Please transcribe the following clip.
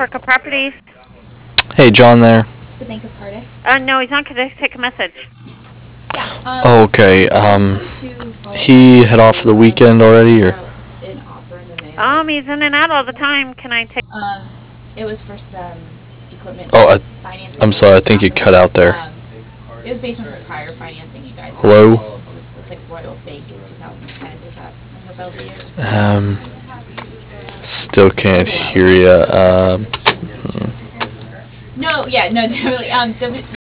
Parker Properties. Hey, John there. The Bank of Cardiff. No, he's not going to take a message. Yeah. Okay. He head off for the weekend already, or? An offer in the mail. He's in and out all the time. Can I take? It was for some equipment financing. I'm sorry. I think you cut out there. It was based on some prior financing you guys. Hello. Looks like Royal Bank in 2010. Does that ring a bell to you? Still can't hear you. No, definitely.